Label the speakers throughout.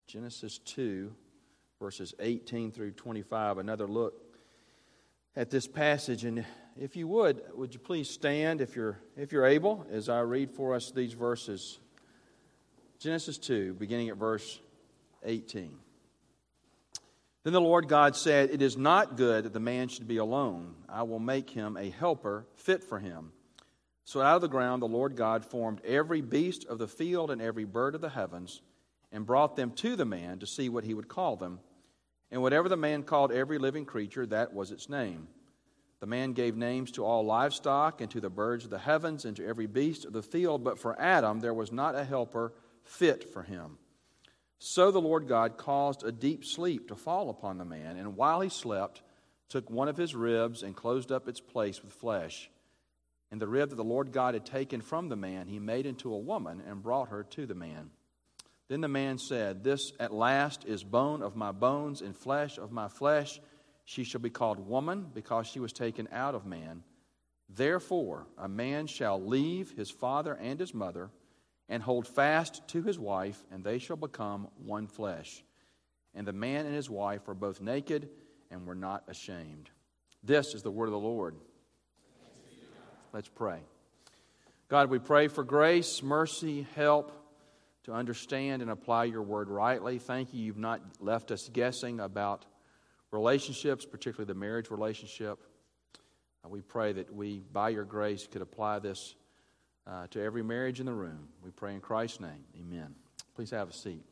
Speaker 1: Genesis 2, verses 18 through 25, another look at this passage. And if you would you please stand if you're able as I read for us these verses. Genesis 2, beginning at verse 18. Then the Lord God said, "It is not good that the man should be alone. I will make him a helper fit for him." So out of the ground the Lord God formed every beast of the field and every bird of the heavens, and brought them to the man to see what he would call them. And whatever the man called every living creature, that was its name. The man gave names to all livestock, and to the birds of the heavens, and to every beast of the field. But for Adam there was not a helper fit for him. So the Lord God caused a deep sleep to fall upon the man, and while he slept, took one of his ribs and closed up its place with flesh. And the rib that the Lord God had taken from the man he made into a woman, and brought her to the man. Then the man said, "This at last is bone of my bones and flesh of my flesh. She shall be called woman, because she was taken out of man. Therefore a man shall leave his father and his mother, and hold fast to his wife, and they shall become one flesh. And the man and his wife were both naked, and were not ashamed." This is the word of the Lord. Let's pray. God, we pray for grace, mercy, help to understand and apply your word rightly. Thank you, you've not left us guessing about relationships, particularly the marriage relationship. We pray that we, by your grace, could apply this to every marriage in the room. We pray in Christ's name. Amen. Please have a seat.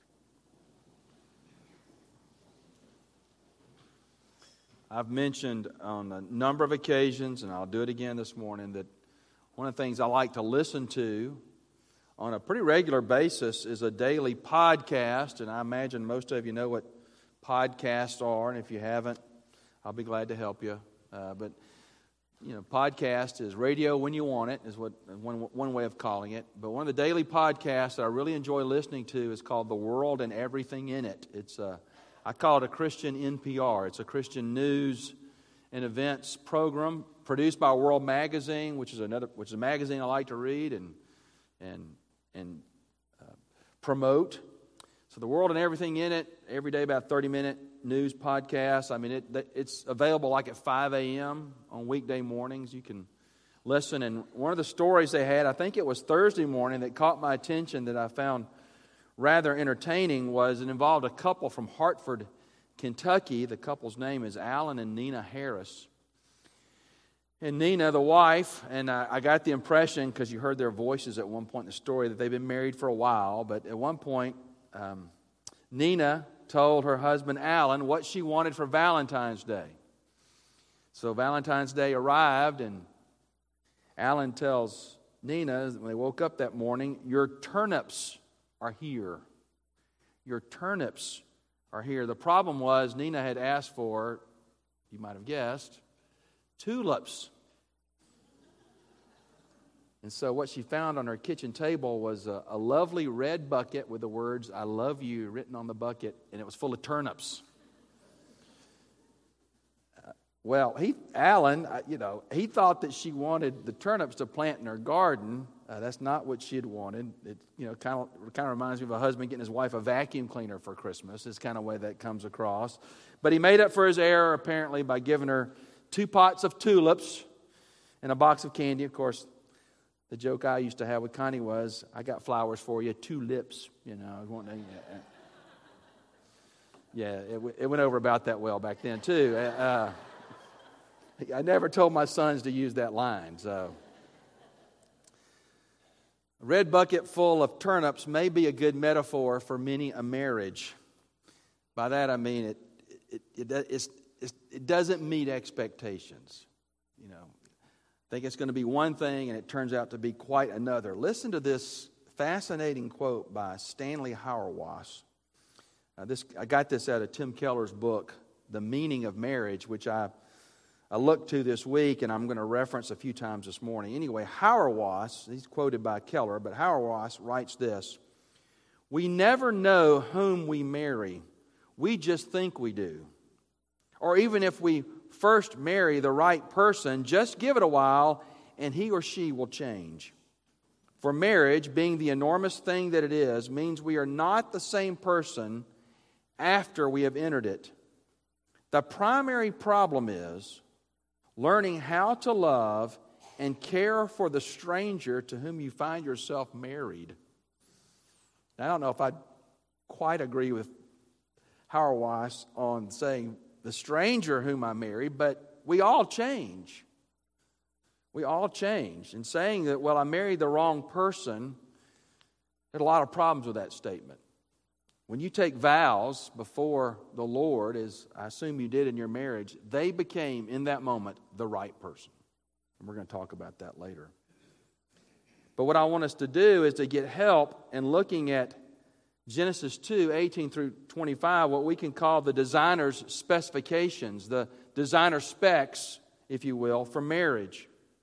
Speaker 1: I've mentioned on a number of occasions, and I'll do it again this morning, that one of the things I like to listen to on a pretty regular basis is a daily podcast, and I imagine most of you know what podcasts are, and if you haven't, I'll be glad to help you. But podcast is radio when you want it, is what one way of calling it. But one of the daily podcasts that I really enjoy listening to is called The World and Everything in It. I call it a Christian NPR. It's a Christian news and events program produced by World Magazine, which is a magazine I like to read and promote. So The World and Everything in It, every day about 30-minute news podcasts. I mean, it's available like at 5 a.m. on weekday mornings. You can listen. And one of the stories they had, I think it was Thursday morning, that caught my attention that I found rather entertaining was it involved a couple from Hartford, Kentucky. The couple's name is Alan and Nina Harris. And Nina, the wife, and I got the impression, because you heard their voices at one point in the story, that they've been married for a while. But at one point, Nina told her husband Alan what she wanted for Valentine's Day. So Valentine's Day arrived, and Alan tells Nina, when they woke up that morning, "Your turnips are here. Your turnips are here." The problem was Nina had asked for, you might have guessed, tulips. And so what she found on her kitchen table was a lovely red bucket with the words, "I love you," written on the bucket, and it was full of turnips. Alan, he thought that she wanted the turnips to plant in her garden. That's not what she had wanted. It kind of reminds me of a husband getting his wife a vacuum cleaner for Christmas. It's kind of the way that comes across. But he made up for his error apparently by giving her 2 pots of tulips and a box of candy. Of course, the joke I used to have with Connie was, "I got flowers for you, 2 lips." Yeah, it went over about that well back then too. I never told my sons to use that line. So, a red bucket full of turnips may be a good metaphor for many a marriage. By that I mean it doesn't meet expectations. Think it's going to be one thing, and it turns out to be quite another. Listen to this fascinating quote by Stanley Hauerwas. I got this out of Tim Keller's book, The Meaning of Marriage, which I looked to this week, and I'm going to reference a few times this morning. Anyway, Hauerwas, he's quoted by Keller, but Hauerwas writes this: "We never know whom we marry. We just think we do. Or even if we first marry the right person, just give it a while and he or she will change. For marriage, being the enormous thing that it is, means we are not the same person after we have entered it. The primary problem is learning how to love and care for the stranger to whom you find yourself married. Now, I don't know if I quite agree with Hauerwas on saying the stranger whom I marry, but we all change. We all change. And saying that, well, I married the wrong person, there's a lot of problems with that statement. When you take vows before the Lord, as I assume you did in your marriage, they became, in that moment, the right person. And we're going to talk about that later. But what I want us to do is to get help in looking at Genesis 2, 18 through 25, what we can call the designer's specifications, the designer specs, if you will, for marriage.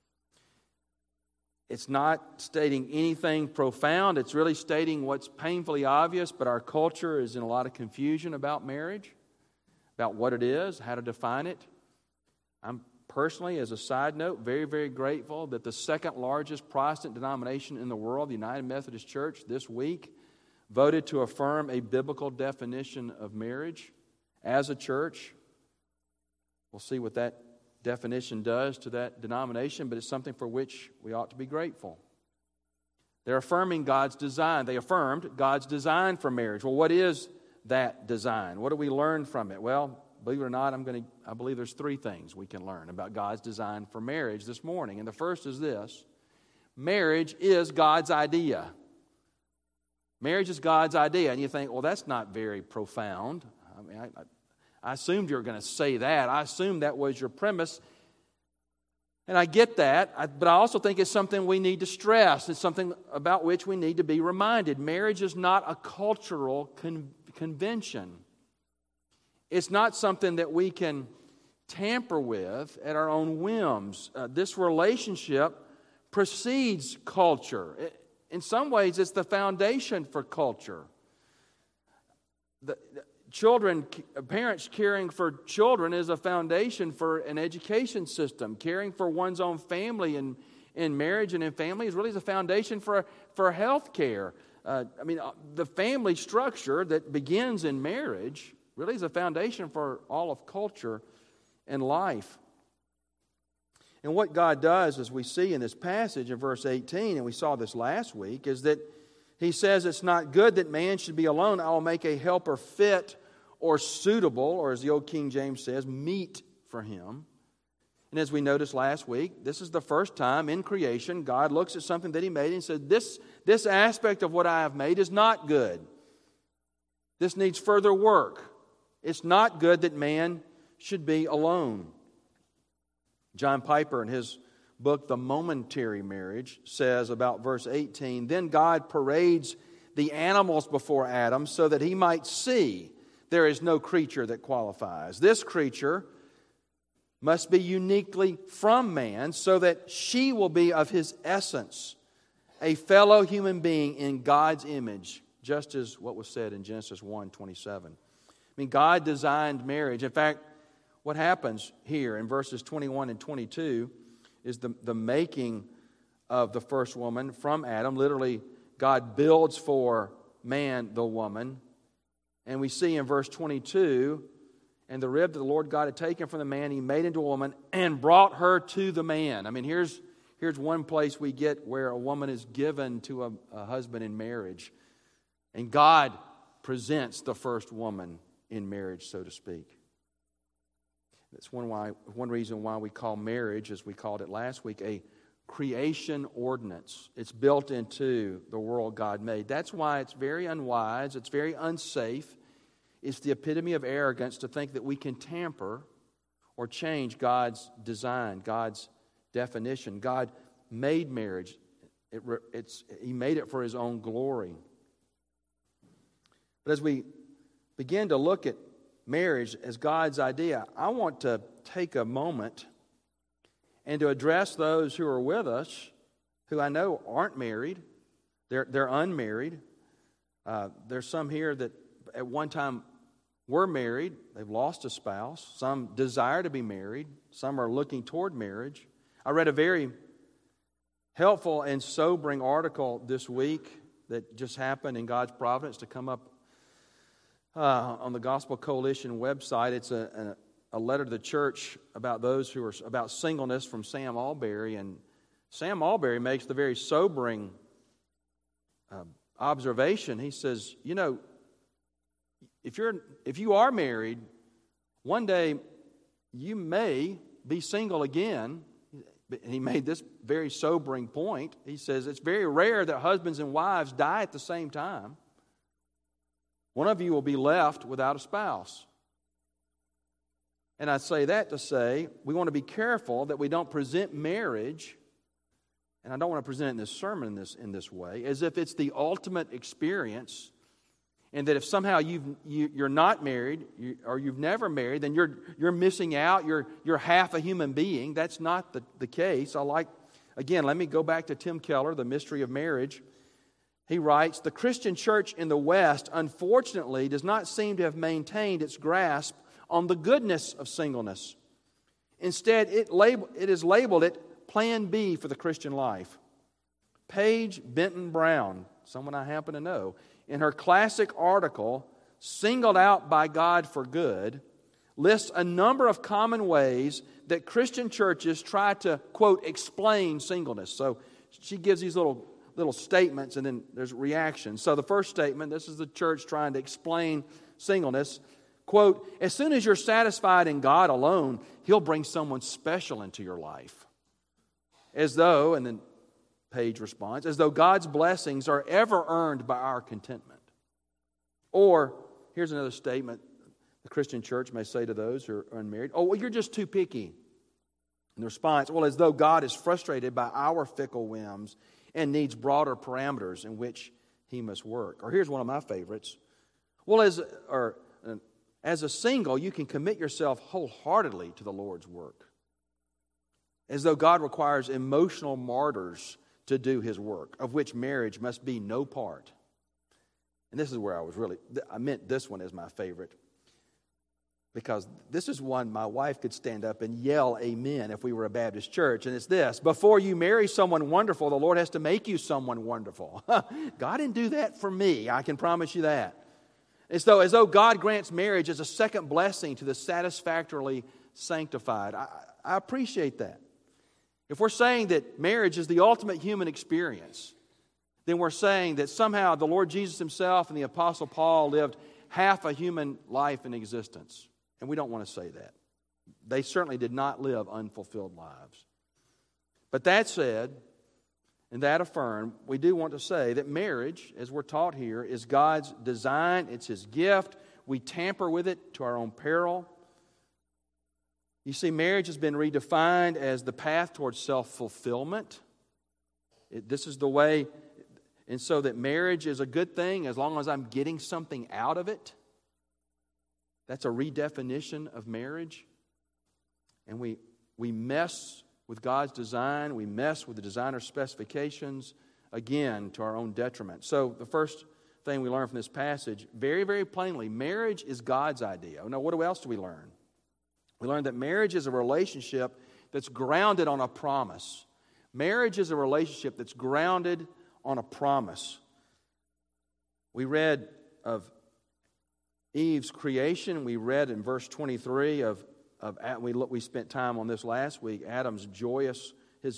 Speaker 1: It's not stating anything profound. It's really stating what's painfully obvious, but our culture is in a lot of confusion about marriage, about what it is, how to define it. I'm personally, as a side note, very, very grateful that the second largest Protestant denomination in the world, the United Methodist Church, this week voted to affirm a biblical definition of marriage as a church. We'll see what that definition does to that denomination, but it's something for which we ought to be grateful. They're affirming God's design. They affirmed God's design for marriage. Well, what is that design? What do we learn from it? Well, believe it or not, I believe there's three things we can learn about God's design for marriage this morning. And the first is this: marriage is God's idea. Marriage is God's idea. And you think, well, that's not very profound. I mean, I assumed you were going to say that. I assumed that was your premise. And I get that, but I also think it's something we need to stress. It's something about which we need to be reminded. Marriage is not a cultural convention. It's not something that we can tamper with at our own whims. This relationship precedes culture. In some ways, it's the foundation for culture. Parents caring for children is a foundation for an education system. Caring for one's own family in marriage and in family is really the foundation for health care. The family structure that begins in marriage really is a foundation for all of culture and life. And what God does, as we see in this passage in verse 18, and we saw this last week, is that He says it's not good that man should be alone. I will make a helper fit or suitable, or as the old King James says, meet for him. And as we noticed last week, this is the first time in creation God looks at something that He made and said, this aspect of what I have made is not good. This needs further work. It's not good that man should be alone. John Piper, in his book, The Momentary Marriage, says about verse 18, then God parades the animals before Adam so that he might see there is no creature that qualifies. This creature must be uniquely from man so that she will be of his essence, a fellow human being in God's image, just as what was said in Genesis 1:27. God designed marriage. In fact, what happens here in verses 21 and 22 is the making of the first woman from Adam. Literally, God builds for man the woman. And we see in verse 22, and the rib that the Lord God had taken from the man, He made into a woman and brought her to the man. Here's one place we get where a woman is given to a husband in marriage. And God presents the first woman in marriage, so to speak. That's one reason why we call marriage, as we called it last week, a creation ordinance. It's built into the world God made. That's why it's very unwise, it's very unsafe. It's the epitome of arrogance to think that we can tamper or change God's design, God's definition. God made marriage. He made it for His own glory. But as we begin to look at marriage as God's idea, I want to take a moment and to address those who are with us who I know aren't married. They're unmarried. There's some here that at one time were married. They've lost a spouse. Some desire to be married. Some are looking toward marriage. I read a very helpful and sobering article this week that just happened in God's providence to come up on the Gospel Coalition website. It's a letter to the church about those who are about singleness from Sam Allberry, and Sam Allberry makes the very sobering observation. He says, you know, if you are married, one day you may be single again. And he made this very sobering point. He says it's very rare that husbands and wives die at the same time. One of you will be left without a spouse. And I say that to say we want to be careful that we don't present marriage, and I don't want to present it in this sermon in this way, as if it's the ultimate experience, and that if somehow you're not married or you've never married, then you're missing out. You're half a human being. That's not the case. Again, let me go back to Tim Keller, The Mystery of Marriage. He writes, the Christian church in the West, unfortunately, does not seem to have maintained its grasp on the goodness of singleness. Instead, it is labeled it Plan B for the Christian life. Paige Benton Brown, someone I happen to know, in her classic article, Singled Out by God for Good, lists a number of common ways that Christian churches try to, quote, explain singleness. So she gives these little statements, and then there's reactions. So the first statement, this is the church trying to explain singleness, quote, as soon as you're satisfied in God alone, He'll bring someone special into your life. As though, and then Paige responds, as though God's blessings are ever earned by our contentment. Or, here's another statement the Christian church may say to those who are unmarried. Oh, well, you're just too picky. And the response, well, as though God is frustrated by our fickle whims and needs broader parameters in which He must work. Or here's one of my favorites. Well, as a single, you can commit yourself wholeheartedly to the Lord's work. As though God requires emotional martyrs to do His work, of which marriage must be no part. And this is where I meant this one as my favorite, because this is one my wife could stand up and yell amen if we were a Baptist church, and it's this: before you marry someone wonderful, the Lord has to make you someone wonderful. God didn't do that for me, I can promise you that. As though God grants marriage as a second blessing to the satisfactorily sanctified. I appreciate that. If we're saying that marriage is the ultimate human experience, then we're saying that somehow the Lord Jesus Himself and the Apostle Paul lived half a human life in existence. And we don't want to say that. They certainly did not live unfulfilled lives. But that said, and that affirmed, we do want to say that marriage, as we're taught here, is God's design. It's His gift. We tamper with it to our own peril. You see, marriage has been redefined as the path towards self-fulfillment. This is the way, and so that marriage is a good thing as long as I'm getting something out of it. That's a redefinition of marriage. And we mess with God's design. We mess with the designer's specifications, again, to our own detriment. So the first thing we learn from this passage, very, very plainly, marriage is God's idea. Now, what else do we learn? We learn that marriage is a relationship that's grounded on a promise. Marriage is a relationship that's grounded on a promise. We read of Eve's creation. We read in verse 23 we spent time on this last week, Adam's joyous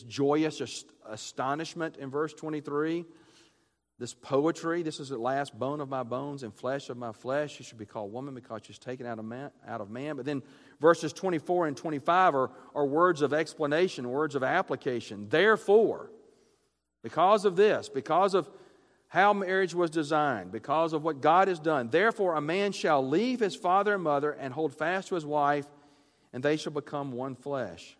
Speaker 1: astonishment in verse 23. This poetry, this is at last bone of my bones and flesh of my flesh. She should be called woman because she's taken out of man. But then verses 24 and 25 are words of explanation, words of application. Therefore, because of this, because of how marriage was designed, because of what God has done, therefore a man shall leave his father and mother and hold fast to his wife, and they shall become one flesh.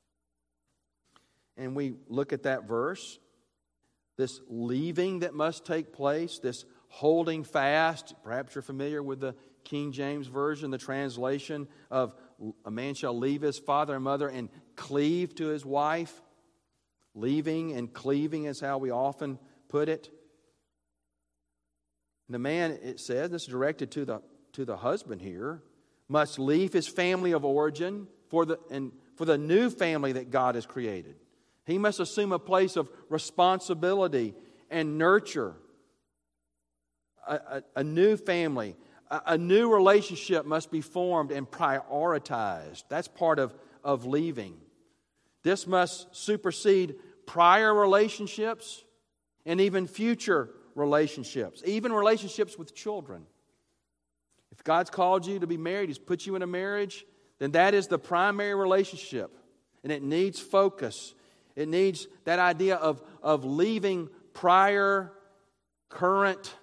Speaker 1: And we look at that verse, this leaving that must take place, this holding fast. Perhaps you're familiar with the King James Version, the translation of a man shall leave his father and mother and cleave to his wife. Leaving and cleaving is how we often put it. The man, it says, this is directed to the husband here, must leave his family of origin for the new family that God has created. He must assume a place of responsibility and nurture. A new family, a new relationship must be formed and prioritized. That's part of leaving. This must supersede prior relationships and even future relationships, even relationships with children. If God's called you to be married, He's put you in a marriage, then that is the primary relationship. And it needs focus. It needs that idea of leaving prior, current,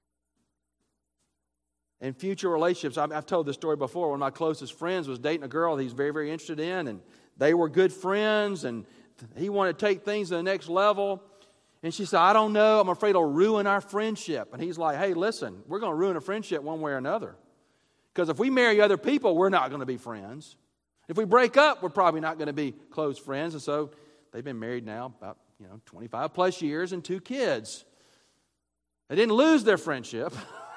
Speaker 1: and future relationships. I've told this story before. One of my closest friends was dating a girl that he's very, very interested in, and they were good friends, and he wanted to take things to the next level. And she said, I don't know, I'm afraid it'll ruin our friendship. And he's like, hey, listen, we're going to ruin a friendship one way or another. Because if we marry other people, we're not going to be friends. If we break up, we're probably not going to be close friends. And so they've been married now about 25 plus years and 2 kids. They didn't lose their friendship.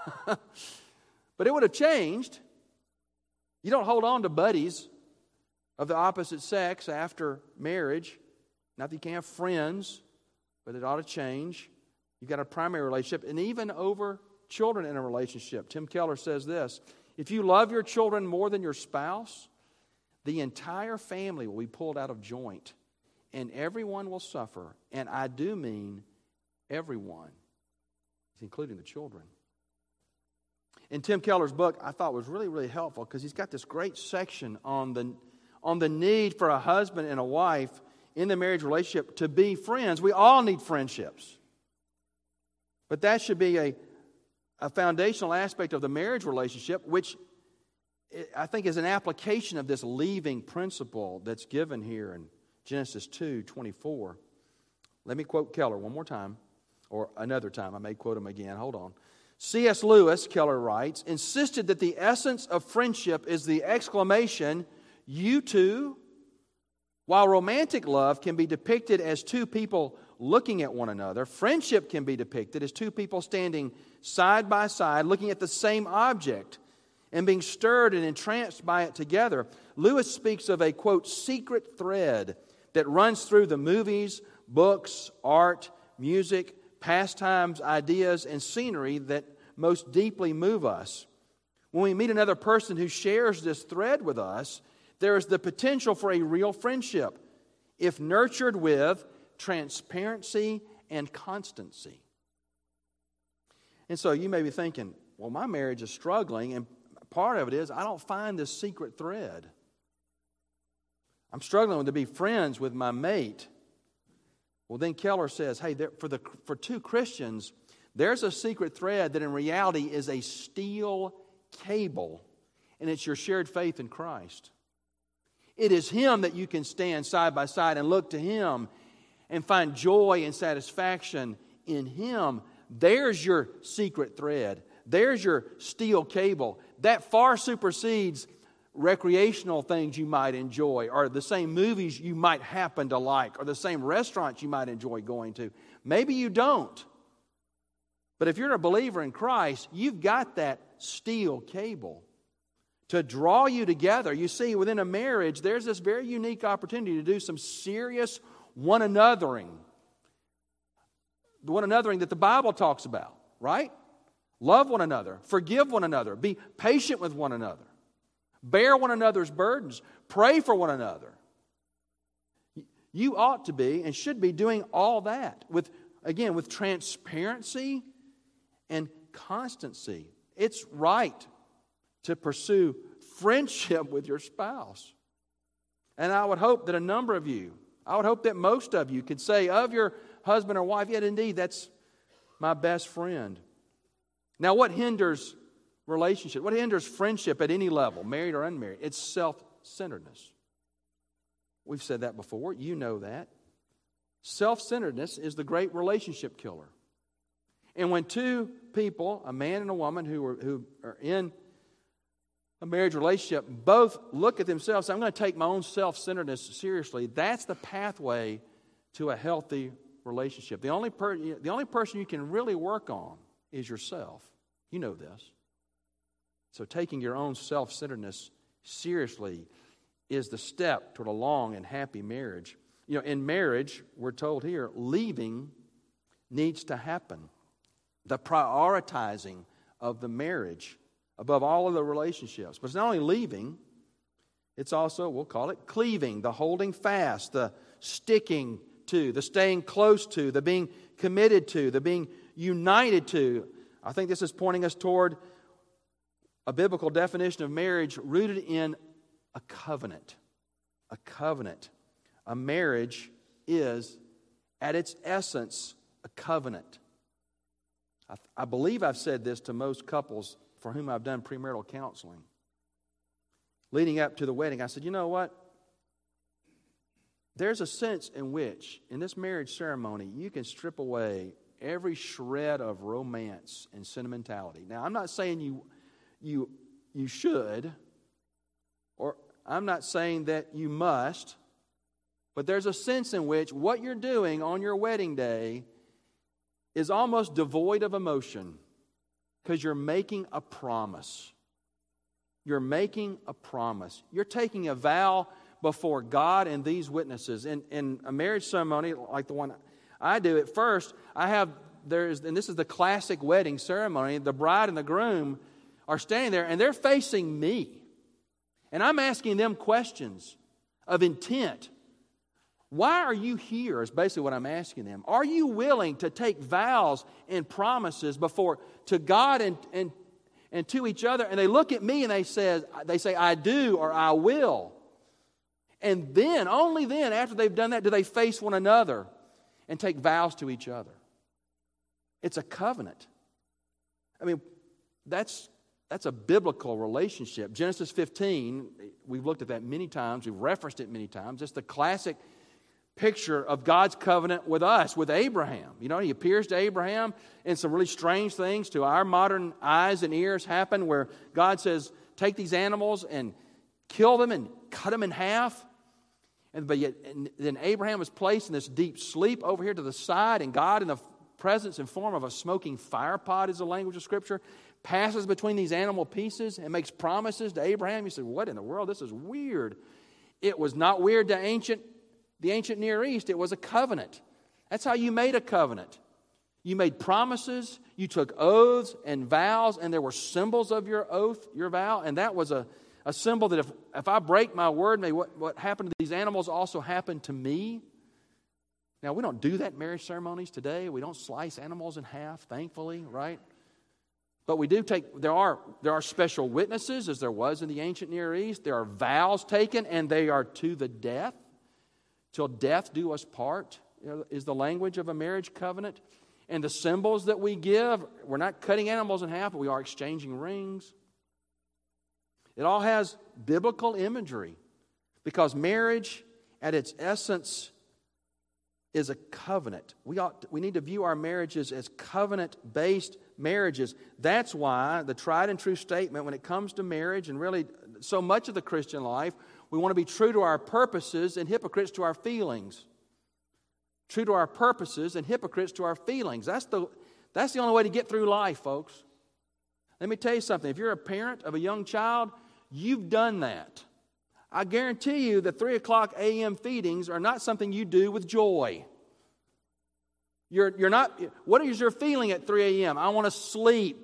Speaker 1: But it would have changed. You don't hold on to buddies of the opposite sex after marriage. Not that you can't have friends, but it ought to change. You've got a primary relationship, and even over children in a relationship. Tim Keller says this: if you love your children more than your spouse, the entire family will be pulled out of joint, and everyone will suffer. And I do mean everyone, including the children. In Tim Keller's book, I thought was really, really helpful because he's got this great section on the need for a husband and a wife in the marriage relationship to be friends. We all need friendships. But that should be a foundational aspect of the marriage relationship, which I think is an application of this leaving principle that's given here in Genesis 2:24. Let me quote Keller one more time, or another time. I may quote him again. Hold on. C.S. Lewis, Keller writes, insisted that the essence of friendship is the exclamation, "You too." While romantic love can be depicted as 2 people looking at one another, friendship can be depicted as 2 people standing side by side, looking at the same object and being stirred and entranced by it together. Lewis speaks of a, quote, secret thread that runs through the movies, books, art, music, pastimes, ideas, and scenery that most deeply move us. When we meet another person who shares this thread with us, there is the potential for a real friendship if nurtured with transparency and constancy. And so you may be thinking, well, my marriage is struggling, and part of it is I don't find this secret thread. I'm struggling to be friends with my mate. Well, then Keller says, hey, for 2 Christians, there's a secret thread that in reality is a steel cable, and it's your shared faith in Christ. It is Him that you can stand side by side and look to Him and find joy and satisfaction in Him. There's your secret thread. There's your steel cable. That far supersedes recreational things you might enjoy, or the same movies you might happen to like, or the same restaurants you might enjoy going to. Maybe you don't. But if you're a believer in Christ, you've got that steel cable to draw you together. You see, within a marriage, there's this very unique opportunity to do some serious one-anothering. The one-anothering that the Bible talks about, right? Love one another, forgive one another, be patient with one another. Bear one another's burdens. Pray for one another. You ought to be and should be doing all that with transparency and constancy. It's right to pursue friendship with your spouse. And I would hope that a number of you, I would hope that most of you could say of your husband or wife, yet indeed, that's my best friend. Now, what hinders relationship? What hinders friendship at any level, married or unmarried? It's self-centeredness. We've said that before. You know that. Self-centeredness is the great relationship killer. And when 2 people, a man and a woman who are in a marriage relationship, both look at themselves and say, I'm going to take my own self-centeredness seriously, that's the pathway to a healthy relationship. The only person you can really work on is yourself. You know this. So taking your own self-centeredness seriously is the step toward a long and happy marriage. In marriage, we're told here, leaving needs to happen. The prioritizing of the marriage above all of the relationships. But it's not only leaving, it's also, we'll call it cleaving, the holding fast, the sticking to, the staying close to, the being committed to, the being united to. I think this is pointing us toward a biblical definition of marriage rooted in a covenant. A covenant. A marriage is, at its essence, a covenant. I believe I've said this to most couples for whom I've done premarital counseling. Leading up to the wedding, I said, you know what? There's a sense in which, in this marriage ceremony, you can strip away every shred of romance and sentimentality. Now, I'm not saying you should, or I'm not saying that you must, but there's a sense in which what you're doing on your wedding day is almost devoid of emotion because you're making a promise. You're making a promise. You're taking a vow before God and these witnesses. In a marriage ceremony like the one I do, at first, and this is the classic wedding ceremony, the bride and the groom are standing there and they're facing me. And I'm asking them questions of intent. Why are you here is basically what I'm asking them. Are you willing to take vows and promises to God and to each other? And they look at me and they say, I do or I will. And then, only then, after they've done that, do they face one another and take vows to each other. It's a covenant. I mean, that's a biblical relationship. Genesis 15, we've looked at that many times. We've referenced it many times. It's the classic picture of God's covenant with us, with Abraham. He appears to Abraham, and some really strange things to our modern eyes and ears happen where God says, take these animals and kill them and cut them in half. And then Abraham is placed in this deep sleep over here to the side, and God, in the presence and form of a smoking fire pot, is the language of Scripture, passes between these animal pieces and makes promises to Abraham. You say, what in the world? This is weird. It was not weird to the ancient Near East. It was a covenant. That's how you made a covenant. You made promises, you took oaths and vows, and there were symbols of your oath, your vow, and that was a symbol that if I break my word, may what happened to these animals also happen to me. Now, we don't do that in marriage ceremonies today. We don't slice animals in half, thankfully, right? But we do there are special witnesses, as there was in the ancient Near East. There are vows taken, and they are to the death. Till death do us part, is the language of a marriage covenant. And the symbols that we give, we're not cutting animals in half, but we are exchanging rings. It all has biblical imagery because marriage, at its essence, is a covenant. We need to view our marriages as covenant-based marriages. That's why the tried and true statement when it comes to marriage, and really so much of the Christian life, we want to be true to our purposes and hypocrites to our feelings. True to our purposes and hypocrites to our feelings. That's the only way to get through life, folks. Let me tell you something. If you're a parent of a young child, you've done that. I guarantee you that 3 o'clock a.m. feedings are not something you do with joy. You're not. What is your feeling at 3 a.m.? I want to sleep.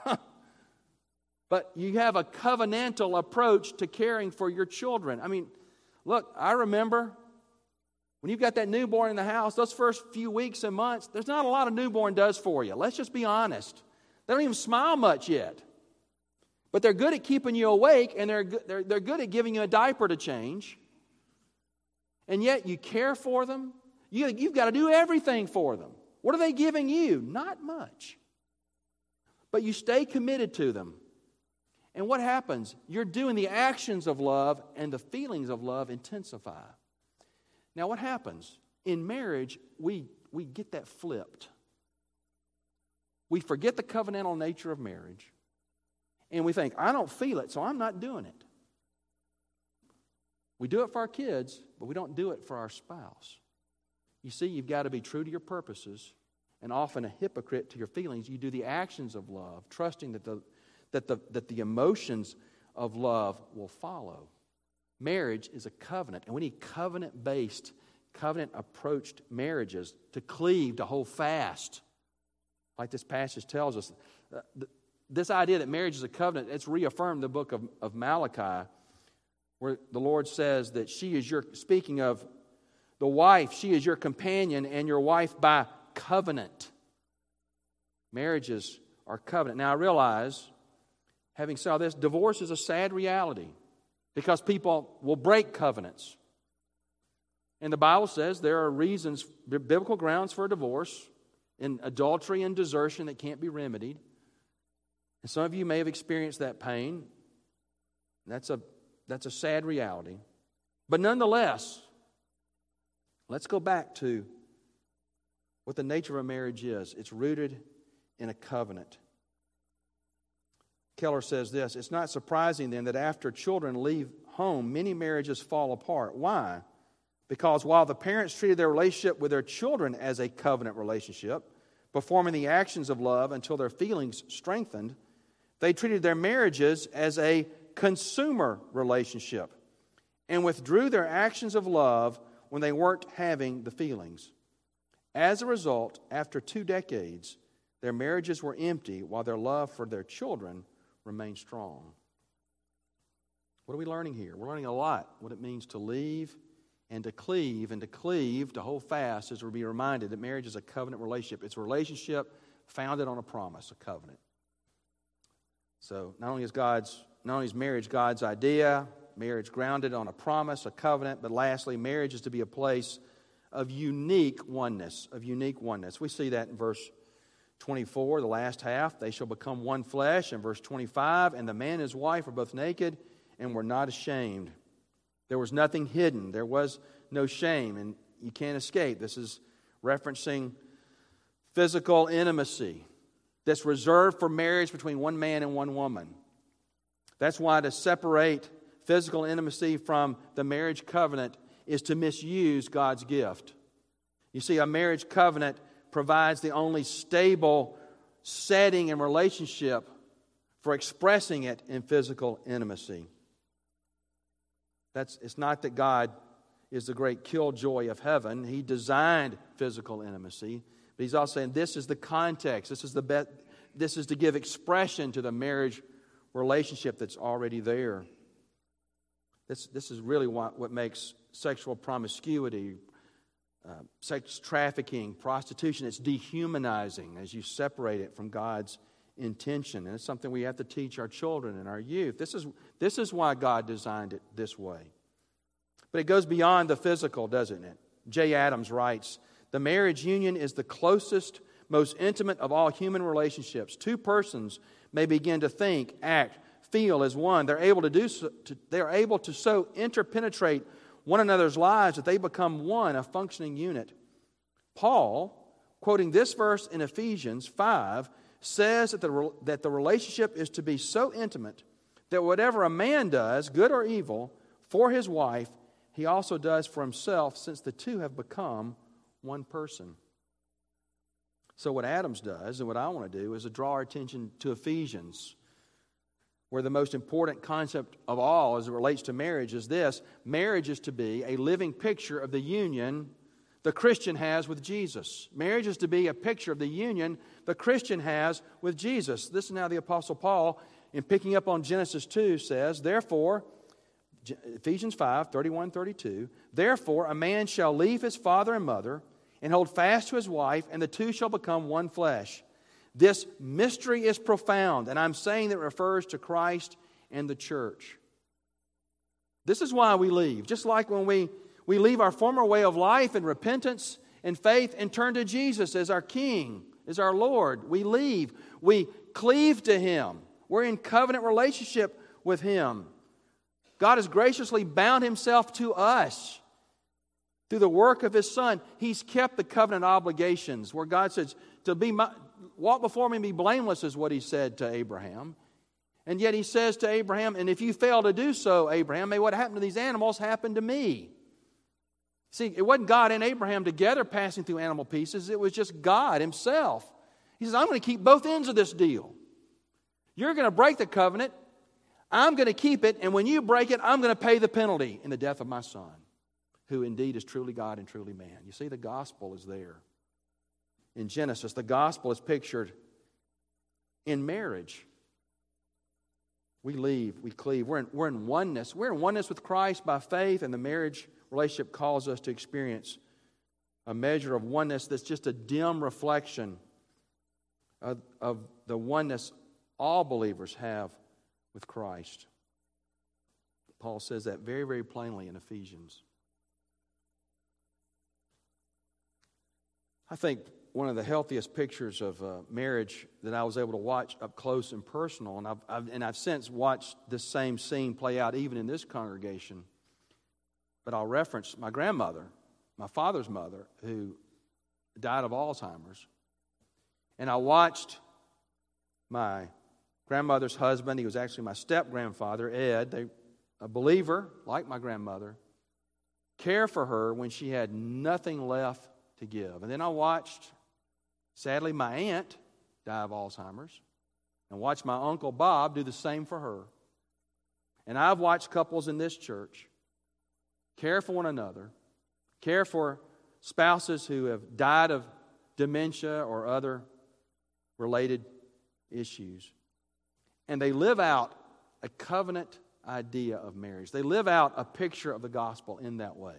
Speaker 1: But you have a covenantal approach to caring for your children. I mean, look, I remember when you've got that newborn in the house, those first few weeks and months, there's not a lot a newborn does for you. Let's just be honest. They don't even smile much yet. But they're good at keeping you awake, and they're good at giving you a diaper to change. And yet you care for them. You've got to do everything for them. What are they giving you? Not much. But you stay committed to them. And what happens? You're doing the actions of love, and the feelings of love intensify. Now what happens? In marriage, we get that flipped. We forget the covenantal nature of marriage. And we think, I don't feel it, so I'm not doing it. We do it for our kids, but we don't do it for our spouse. You see, you've got to be true to your purposes and often a hypocrite to your feelings. You do the actions of love, trusting that the emotions of love will follow. Marriage is a covenant, and we need covenant-based, Covenant approached marriages to cleave, to hold fast. Like this passage tells us. This idea that marriage is a covenant, it's reaffirmed in the book of Malachi, where the Lord says that speaking of the wife, she is your companion and your wife by covenant. Marriages are covenant. Now I realize, having said all this, divorce is a sad reality because people will break covenants. And the Bible says there are reasons, biblical grounds for divorce, in adultery and desertion that can't be remedied. And some of you may have experienced that pain. That's a sad reality. But nonetheless, let's go back to what the nature of a marriage is. It's rooted in a covenant. Keller says this, it's not surprising then that after children leave home, many marriages fall apart. Why? Because while the parents treated their relationship with their children as a covenant relationship, performing the actions of love until their feelings strengthened, they treated their marriages as a consumer relationship and withdrew their actions of love when they weren't having the feelings. As a result, after 2 decades, their marriages were empty while their love for their children remained strong. What are we learning here? We're learning a lot what it means to leave and to cleave, to hold fast, as we'll be reminded that marriage is a covenant relationship. It's a relationship founded on a promise, a covenant. So not only is marriage God's idea, marriage grounded on a promise, a covenant, but lastly, marriage is to be a place of unique oneness, We see that in verse 24, the last half. They shall become one flesh. In verse 25, and the man and his wife are both naked and were not ashamed. There was nothing hidden. There was no shame, and you can't escape. This is referencing physical intimacy that's reserved for marriage between one man and one woman. That's why to separate physical intimacy from the marriage covenant is to misuse God's gift. You see, a marriage covenant provides the only stable setting and relationship for expressing it in physical intimacy. It's not that God is the great killjoy of heaven. He designed physical intimacy. But He's also saying this is the context. This is to give expression to the marriage relationship that's already there. This is really what makes sexual promiscuity, sex trafficking, prostitution. It's dehumanizing as you separate it from God's intention. And it's something we have to teach our children and our youth. This is why God designed it this way. But it goes beyond the physical, doesn't it? Jay Adams writes, the marriage union is the closest, most intimate of all human relationships. 2 persons may begin to think, act, feel as one. They're able to so interpenetrate one another's lives that they become one, a functioning unit. Paul, quoting this verse in Ephesians 5, says that the relationship is to be so intimate that whatever a man does, good or evil, for his wife, he also does for himself, since the two have become one person. So what Adams does, and what I want to do, is to draw our attention to Ephesians, where the most important concept of all as it relates to marriage is this: marriage is to be a living picture of the union the Christian has with Jesus. Marriage is to be a picture of the union the Christian has with Jesus. This is now the Apostle Paul, in picking up on Genesis 2, says, therefore, Ephesians 5, 31, 32, therefore a man shall leave his father and mother and hold fast to his wife, and the two shall become one flesh. This mystery is profound, and I'm saying that it refers to Christ and the church. This is why we leave. Just like when we leave our former way of life in repentance and faith and turn to Jesus as our King, as our Lord. We leave. We cleave to Him. We're in covenant relationship with Him. God has graciously bound Himself to us through the work of His Son. He's kept the covenant obligations where God says, walk before me and be blameless is what He said to Abraham. And yet He says to Abraham, and if you fail to do so, Abraham, may what happened to these animals happen to me. See, it wasn't God and Abraham together passing through animal pieces. It was just God Himself. He says, I'm going to keep both ends of this deal. You're going to break the covenant. I'm going to keep it. And when you break it, I'm going to pay the penalty in the death of my son. who indeed is truly God and truly man. You see, the gospel is there. In Genesis, the gospel is pictured in marriage. We leave, we cleave. We're in oneness. We're in oneness with Christ by faith, and the marriage relationship calls us to experience a measure of oneness that's just a dim reflection of the oneness all believers have with Christ. Paul says that very, very plainly in Ephesians. I think one of the healthiest pictures of marriage that I was able to watch up close and personal, and I've since watched this same scene play out even in this congregation, but I'll reference my grandmother, my father's mother, who died of Alzheimer's. And I watched my grandmother's husband, he was actually my step-grandfather, Ed, a believer like my grandmother, care for her when she had nothing left to give. And then I watched, sadly, my aunt die of Alzheimer's, and watched my Uncle Bob do the same for her. And I've watched couples in this church care for one another, care for spouses who have died of dementia or other related issues. And they live out a covenant idea of marriage. They live out a picture of the gospel in that way.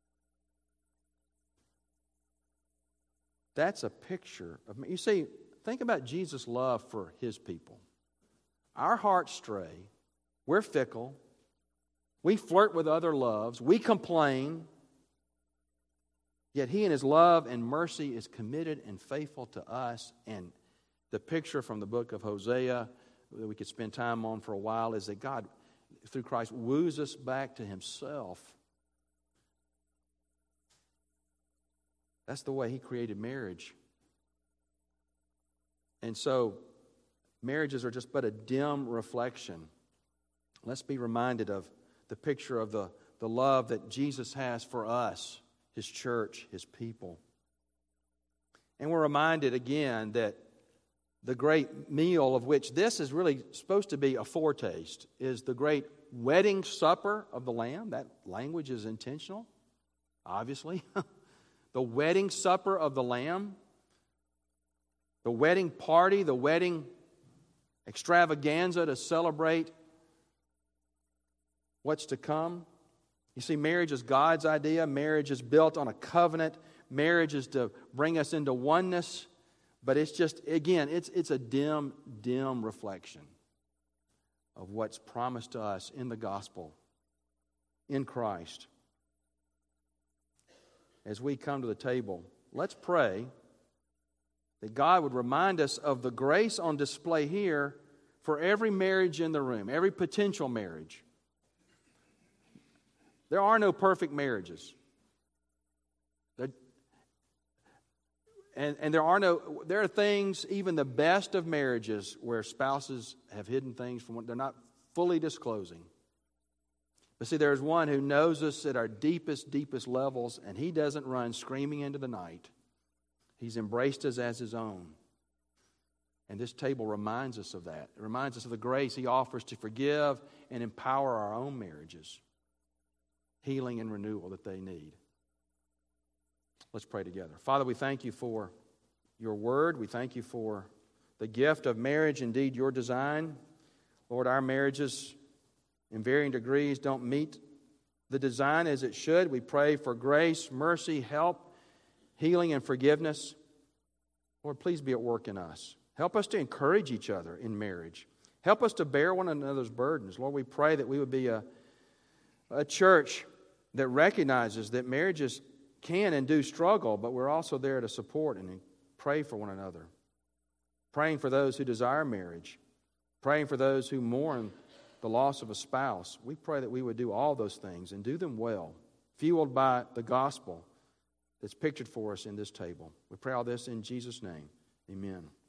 Speaker 1: That's a picture of, you see, think about Jesus' love for His people. Our hearts stray. We're fickle. We flirt with other loves. We complain. Yet He in His love and mercy is committed and faithful to us. And the picture from the book of Hosea that we could spend time on for a while is that God, through Christ, woos us back to Himself. That's the way He created marriage. And so, marriages are just but a dim reflection. Let's be reminded of the picture of the love that Jesus has for us, His church, His people. And we're reminded again that the great meal of which this is really supposed to be a foretaste is the great wedding supper of the Lamb. That language is intentional, obviously. The wedding supper of the Lamb, the wedding party, the wedding extravaganza to celebrate what's to come. You see, marriage is God's idea. Marriage is built on a covenant. Marriage is to bring us into oneness. But it's just, again, it's a dim reflection of what's promised to us in the gospel, in Christ. As we come to the table, let's pray that God would remind us of the grace on display here for every marriage in the room, every potential marriage. There are no perfect marriages. And there are things, even the best of marriages, where spouses have hidden things from what they're not fully disclosing. But see, there's one who knows us at our deepest levels, and He doesn't run screaming into the night. He's embraced us as His own. And this table reminds us of that. It reminds us of the grace He offers to forgive and empower our own marriages, healing and renewal that they need. Let's pray together. Father, we thank You for Your word. We thank You for the gift of marriage, indeed Your design. Lord, our marriages in varying degrees don't meet the design as it should. We pray for grace, mercy, help, healing, and forgiveness. Lord, please be at work in us. Help us to encourage each other in marriage. Help us to bear one another's burdens. Lord, we pray that we would be a church that recognizes that marriages can and do struggle, but we're also there to support and pray for one another. Praying for those who desire marriage. Praying for those who mourn the loss of a spouse. We pray that we would do all those things and do them well, fueled by the gospel that's pictured for us in this table. We pray all this in Jesus' name. Amen.